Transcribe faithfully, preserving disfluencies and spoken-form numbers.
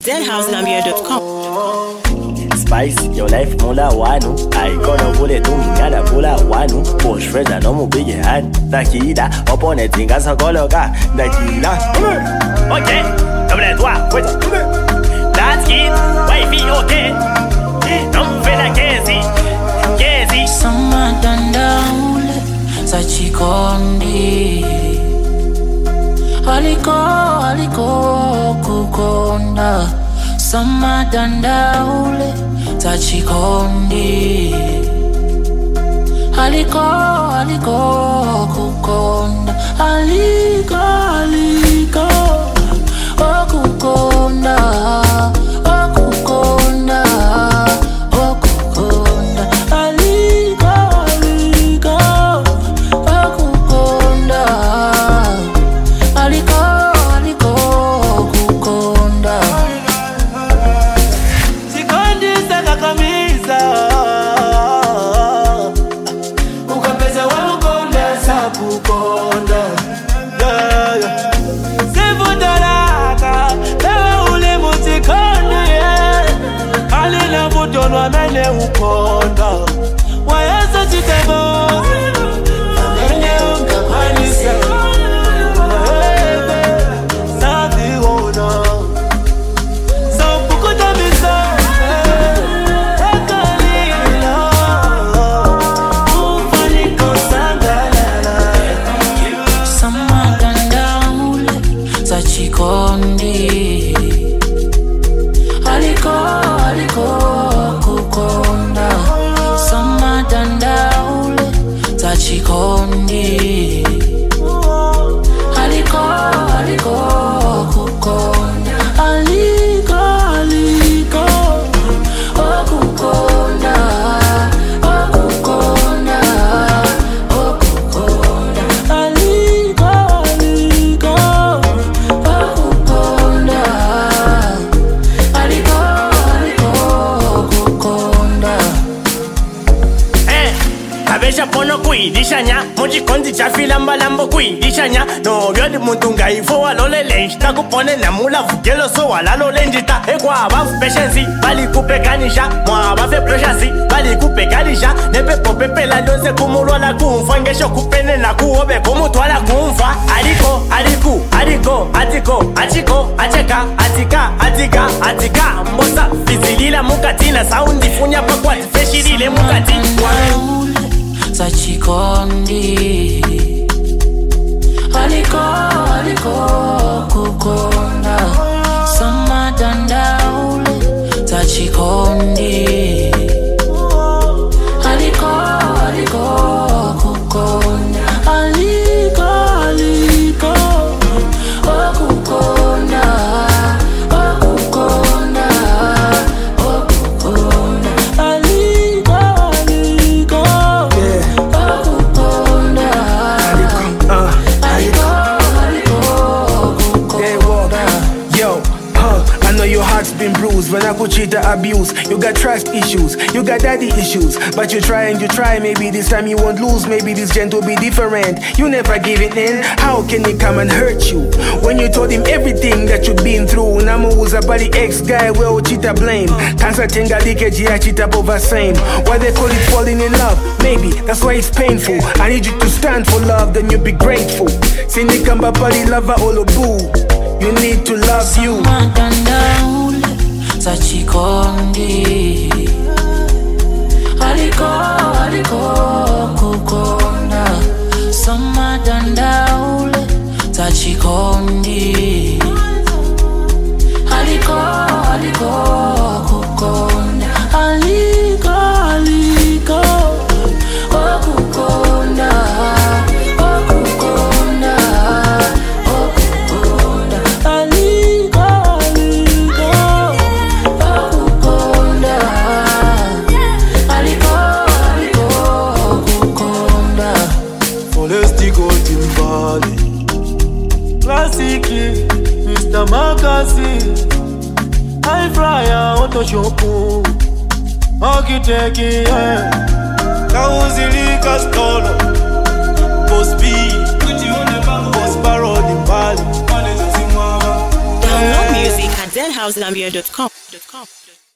Z house gambia dot com. Spice, your life mula wanu. I gonna pull it to me, gotta pull out wanu. Push fresh, I know my big hand. Takida, up on it, think I saw Gologa. Takida. Okay, double toi, wait. That's it, wifey, okay. Don't feel like Casey, Casey. Sama dandaule, sachikondi. Aliko, aliko, kukonda. Sama dandaule, sachikondi. Aliko, aliko, kukonda. Aliko, aliko, oh kukonda, oh kukonda, oh kukonda. Aliko, aliko, oh kukonda. Aliko, aliko, kukonda. Sikondi saka kamisa ukapeza wamukonda sakukonda, yeah, yeah. Sivudalaka lewe ule mutikondi, yeah. Alina vutonwa mene ukonda wayasa chitego mene ukakwanisa sathi wona. So pukuta misa ekalila ufaniko sangalala. Sama dandaule, sachikondi. Aliko, aliko, kukonda. Sama dandaule, sachikondi. Aliko, aliko, kukonda. Aliko, aliko, oh kukonda, oh kukonda, oh kukonda. Aliko, aliko, oh kukonda. Aliko, aliko, kukonda. Eh, kabesha pono kuidishanya mujikondi chafila mbalambo kuidishanya no byodi muntu ngaifo walole lenjita kupone na mula vugelo so walalo lenjita ekwa abafu patience bali kupekanisha mwa abafe pressure bali kupekanisha nepe popepela donse kumulwala kumfa ngesho kupene na kuobe kumutwala kumfa aliko aliku aliko atiko achiko acheka atika atika atika mbosa fizilila mukatina saundi funya pakwa feshirile mukati Dandaule, sachikondi. Aliko, aliko, kukonda. Sama dandaule, sachikondi. Aliko, aliko, kukonda. Aliko, aliko, oh kukonda, oh kukonda, oh kukonda. Aliko, aliko, oh kukonda. Uh, Aliko, aliko, they walk. kukonda. Yo, huh, I know your heart's been bruised when I could cheat or abuse. You got trust issues, you got daddy issues. But you try and you try, maybe this time you won't lose. Maybe this gent will be different. You never give it in. How can he come and hurt you? When you told him everything that you've been through. Namu was a body ex-guy, well, cheater blame. Cancer tinga leakage, yeah, cheater over same. Why they call it falling in love? Maybe, that's why it's painful. I need you to stand for love, then you'll be grateful. Sinikamba body lover, all boo. You need to love you. Sama dandaule, sachikondi. Aliko, aliko, kukonda. Sama dandaule, sachikondi. Aliko, aliko, kukonda. Aliko, aliko, oh kukonda, oh kukonda, oh kukonda. Aliko, aliko, oh kukonda. Aliko, aliko, kukonda. Folestico Timbali Classic Mister Makasi High Flyer Otoshoku Architect, yeah. Kauzilika Stolo Boss B Boss Barod Imbali Download music at Z house gambia dot com.